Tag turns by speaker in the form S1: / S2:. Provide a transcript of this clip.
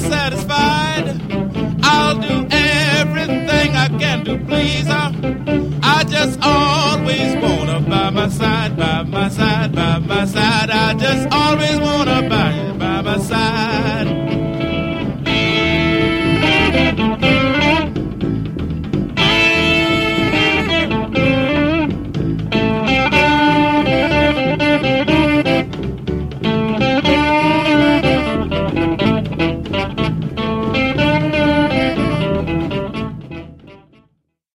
S1: satisfied. I'll do everything I can to please her. I just